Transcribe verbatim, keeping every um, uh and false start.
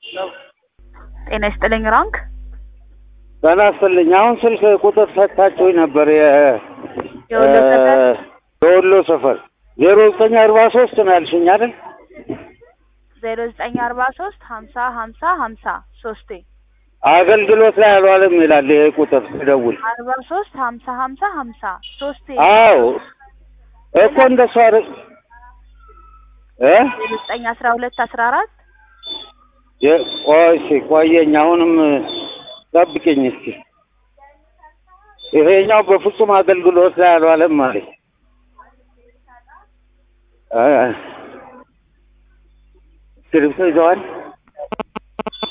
ጤና ይስጥልኝ ራንክ ጤና ይስጥልኝ። አሁን ስልክ ቁጥር ሰጥታችሁኝ ነበር የ የወሎ ሰፈር የወሎ ሰፈር ዜሮ ዘጠኝ አርባ ሶስት ነው ያልሽኝ አይደል? ዜሮ ዘጠኝ አርባ ሶስት ሀምሳ ሀምሳ ሀምሳ ሶስቴ አገልግሎት ላይ አልዋለም ይላል ይሄ ቁጥር ደውል አርባ ሶስት ሀምሳ ሀምሳ ሀምሳ ሶስቴ አዎ እኮ እንደሱ አይደል እ ዜሮ ዘጠኝ አስራ ሁለት አስራ አራት የቆይሽ ቆየኝ አሁንም ጠብቂኝ እስኪ ይሄኛው በፍጹም አገልግሎት ላይ አልዋለም ማለት አ ስክሪፕት ይዘዋል